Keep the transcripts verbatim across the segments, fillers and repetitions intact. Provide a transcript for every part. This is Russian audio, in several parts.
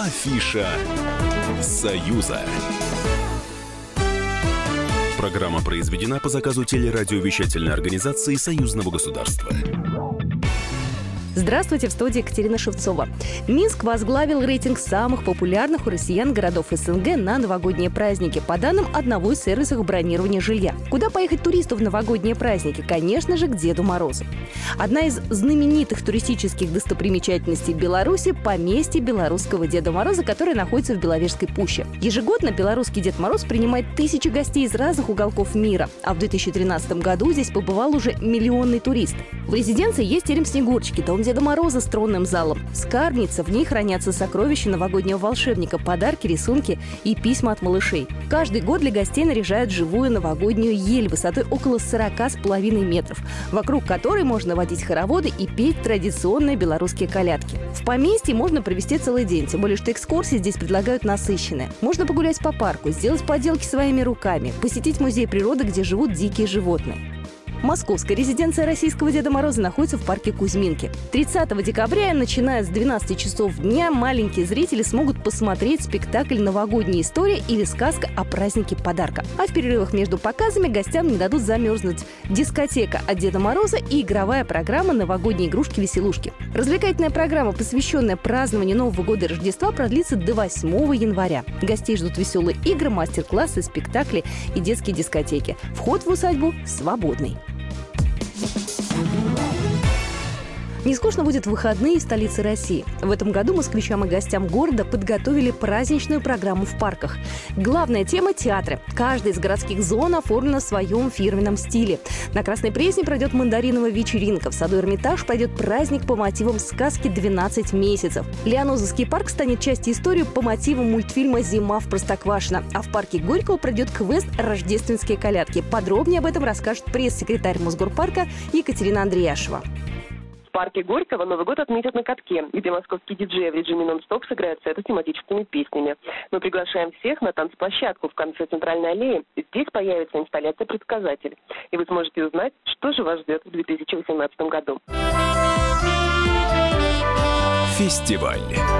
Афиша Союза. Программа произведена по заказу телерадиовещательной организации Союзного государства. Здравствуйте, в студии Екатерина Шевцова. Минск возглавил рейтинг самых популярных у россиян городов СНГ на новогодние праздники, по данным одного из сервисов бронирования жилья. Куда поехать туристу в новогодние праздники? Конечно же, к Деду Морозу. Одна из знаменитых туристических достопримечательностей Беларуси – поместье белорусского Деда Мороза, которое находится в Беловежской пуще. Ежегодно белорусский Дед Мороз принимает тысячи гостей из разных уголков мира, а в две тысячи тринадцатом году здесь побывал уже миллионный турист. В резиденции есть терем Снегурочки, дом Деда Мороза с тронным залом, скарбница, в ней хранятся сокровища новогоднего волшебника, подарки, рисунки и письма от малышей. Каждый год для гостей наряжают живую новогоднюю ель высотой около сорока с половиной метров, вокруг которой можно водить хороводы и петь традиционные белорусские колядки. В поместье можно провести целый день, тем более что экскурсии здесь предлагают насыщенные. Можно погулять по парку, сделать поделки своими руками, посетить музей природы, где живут дикие животные. Московская резиденция российского Деда Мороза находится в парке Кузьминки. тридцатого декабря, начиная с двенадцати часов дня, маленькие зрители смогут посмотреть спектакль «Новогодняя история» или сказка о празднике подарка. А в перерывах между показами гостям не дадут замерзнуть дискотека от Деда Мороза и игровая программа «Новогодние игрушки-веселушки». Развлекательная программа, посвященная празднованию Нового года и Рождества, продлится до восьмого января. Гостей ждут веселые игры, мастер-классы, спектакли и детские дискотеки. Вход в усадьбу свободный. Не скучно будет в выходные в столице России. В этом году москвичам и гостям города подготовили праздничную программу в парках. Главная тема – театры. Каждая из городских зон оформлена в своем фирменном стиле. На Красной Пресне пройдет мандариновая вечеринка. В саду Эрмитаж пройдет праздник по мотивам сказки «двенадцать месяцев». Лианозовский парк станет частью истории по мотивам мультфильма «Зима в Простоквашино». А в парке Горького пройдет квест «Рождественские колядки». Подробнее об этом расскажет пресс-секретарь Мосгорпарка Екатерина Андреяшева. В парке Горького Новый год отметят на катке, где московские диджеи в режиме нон-стоп сыграют сеты с тематическими песнями. Мы приглашаем всех на танцплощадку в конце центральной аллеи. Здесь появится инсталляция «Предсказатель». И вы сможете узнать, что же вас ждет в две тысячи восемнадцатом году. Фестиваль.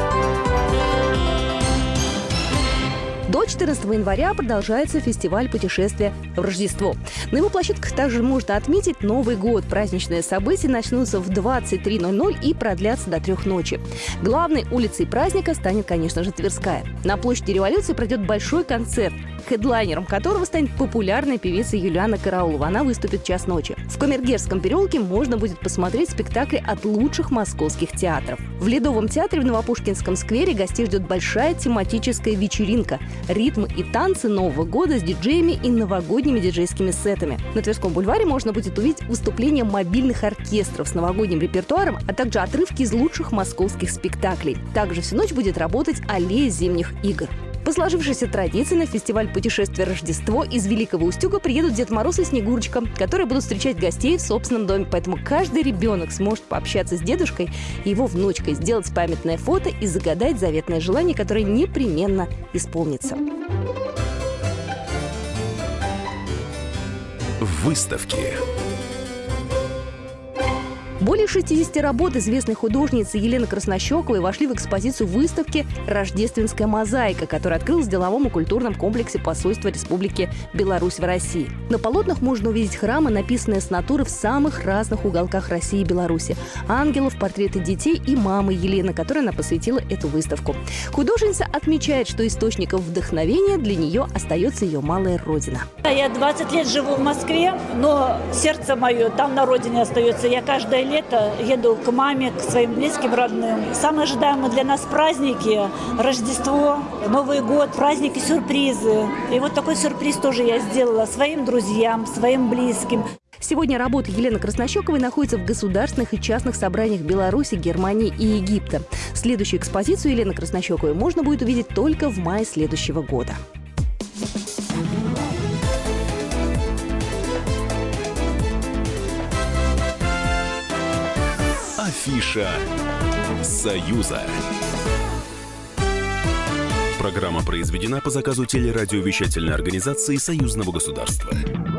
До четырнадцатого января продолжается фестиваль путешествия в Рождество. На его площадках также можно отметить Новый год. Праздничные события начнутся в двадцать три ноль ноль и продлятся до трех ночи. Главной улицей праздника станет, конечно же, Тверская. На площади Революции пройдет большой концерт, хедлайнером которого станет популярная певица Юлиана Караулова. Она выступит в час ночи. В Камергерском переулке можно будет посмотреть спектакли от лучших московских театров. В Ледовом театре в Новопушкинском сквере гостей ждет большая тематическая вечеринка. Ритмы и танцы Нового года с диджеями и новогодними диджейскими сетами. На Тверском бульваре можно будет увидеть выступления мобильных оркестров с новогодним репертуаром, а также отрывки из лучших московских спектаклей. Также всю ночь будет работать аллея зимних игр. По сложившейся традиции на фестиваль путешествия Рождество из Великого Устюга приедут Дед Мороз и Снегурочка, которые будут встречать гостей в собственном доме. Поэтому каждый ребенок сможет пообщаться с дедушкой и его внучкой, сделать памятное фото и загадать заветное желание, которое непременно исполнится. Выставки. Более шестидесяти работ известной художницы Елены Краснощековой вошли в экспозицию выставки «Рождественская мозаика», которая открылась в деловом и культурном комплексе посольства Республики Беларусь в России. На полотнах можно увидеть храмы, написанные с натуры в самых разных уголках России и Беларуси, ангелов, портреты детей и мамы Елены, которой она посвятила эту выставку. Художница отмечает, что источником вдохновения для нее остается ее малая родина. Я двадцать лет живу в Москве, но сердце мое там на родине остается. Я каждое лето еду к маме, к своим близким, родным. Самые ожидаемые для нас праздники – Рождество, Новый год, праздники, сюрпризы. И вот такой сюрприз тоже я сделала своим друзьям, своим близким. Сегодня работы Елены Краснощековой находятся в государственных и частных собраниях Беларуси, Германии и Египта. Следующую экспозицию Елены Краснощековой можно будет увидеть только в мае следующего года. Афиша Союза. Программа произведена по заказу телерадиовещательной организации Союзного государства.